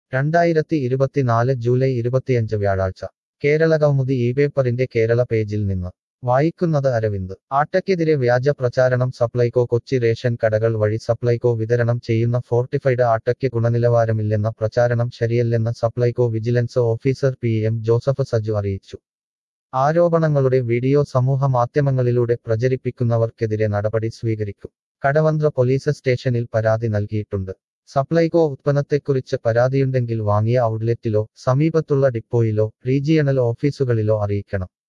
2024 July 25 വ്യാഴാഴ്ച കേരള കൗമുദി പേപ്പറിന്റെ കേരള പേജിൽ നിന്ന് വായിക്കുന്നത് അരവിന്ദ്. ആട്ടയ്ക്കെതിരെ വ്യാജ പ്രചാരണം. സപ്ലൈകോ കൊച്ചി റേഷൻ കടകൾ വഴി സപ്ലൈകോ വിതരണം ചെയ്യുന്ന ഫോർട്ടിഫൈഡ് ആട്ടയ്ക്ക് ഗുണനിലവാരമില്ലെന്ന പ്രചാരണം ശരിയല്ലെന്ന് Supplyco vigilance officer PM Joseph Saju അറിയിച്ചു. ആരോപണങ്ങളുടെ വീഡിയോ സമൂഹ മാധ്യമങ്ങളിലൂടെ പ്രചരിപ്പിക്കുന്നവർക്കെതിരെ നടപടി സ്വീകരിക്കും. കടവന്ത്ര പോലീസ് സ്റ്റേഷനിൽ പരാതി നൽകിയിട്ടുണ്ട്. സപ്ലൈകോ ഉത്പന്നത്തെക്കുറിച്ച് പരാതിയുണ്ടെങ്കിൽ വാങ്ങിയ ഔട്ട്ലെറ്റിലോ സമീപത്തുള്ള ഡിപ്പോയിലോ റീജിയണൽ ഓഫീസുകളിലോ അറിയിക്കണം.